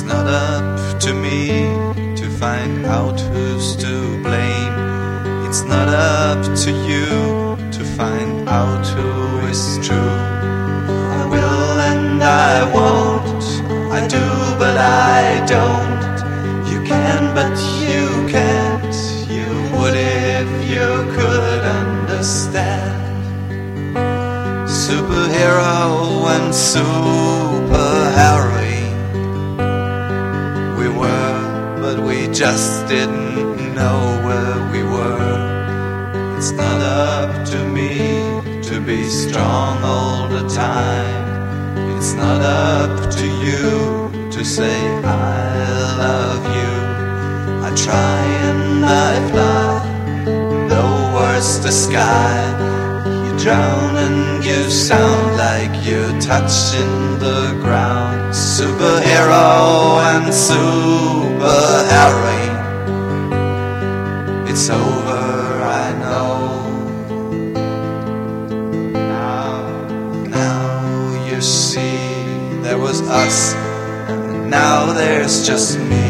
not up to me to find out who's to blame. It's not up to you to find out who is true. I will and I won't, I do but I don't. You can but you can't, you would if you could understand. Superhero and superheroine we were, but we just didn't know where we were. It's not up to me to be strong all the time. It's not up to you to say I love you. I try and I fly, though worse the sky. You drown and you sound like you're touching the ground. Superhero and superheroine, it's over, I know. Now you see, there was us, and now there's just me.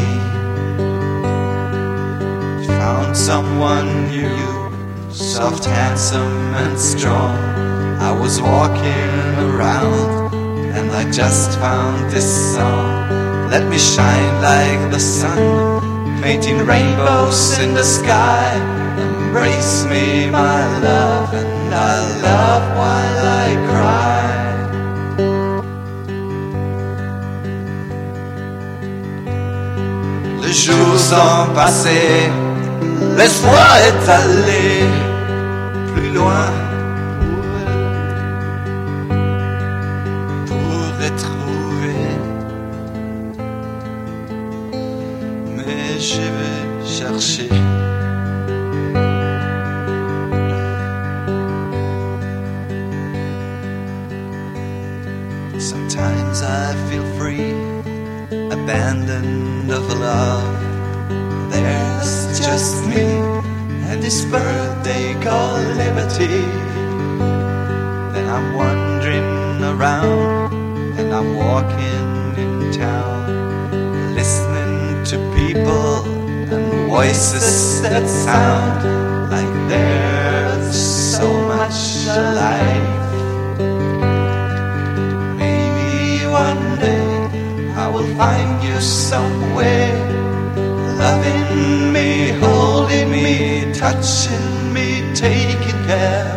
Found someone new, soft, handsome and strong. I was walking around and I just found this song. Let me shine like the sun, painting rainbows in the sky. Embrace me, my love, and I love while I cry. Les jours sont passés, l'espoir est allé plus loin pour retrouver. Mais je vais chercher. Sometimes I feel free, abandoned of love. There's just me and this bird they call liberty. Then I'm wandering around and I'm walking in town, listening to people and voices that sound like there's so much alive. Maybe one day I will find you somewhere, loving me, holding me, touching me, taking care.